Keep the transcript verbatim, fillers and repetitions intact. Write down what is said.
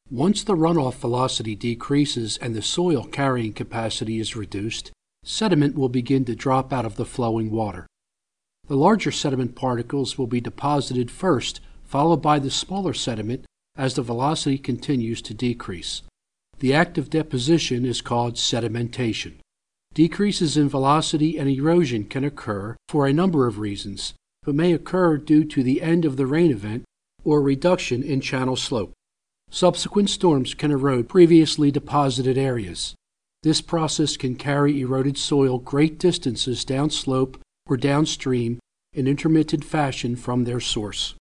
Once the runoff velocity decreases and the soil carrying capacity is reduced, sediment will begin to drop out of the flowing water. The larger sediment particles will be deposited first, followed by the smaller sediment as the velocity continues to decrease. The act of deposition is called sedimentation. Decreases in velocity and erosion can occur for a number of reasons, but may occur due to the end of the rain event or reduction in channel slope. Subsequent storms can erode previously deposited areas. This process can carry eroded soil great distances downslope or downstream in intermittent fashion from their source.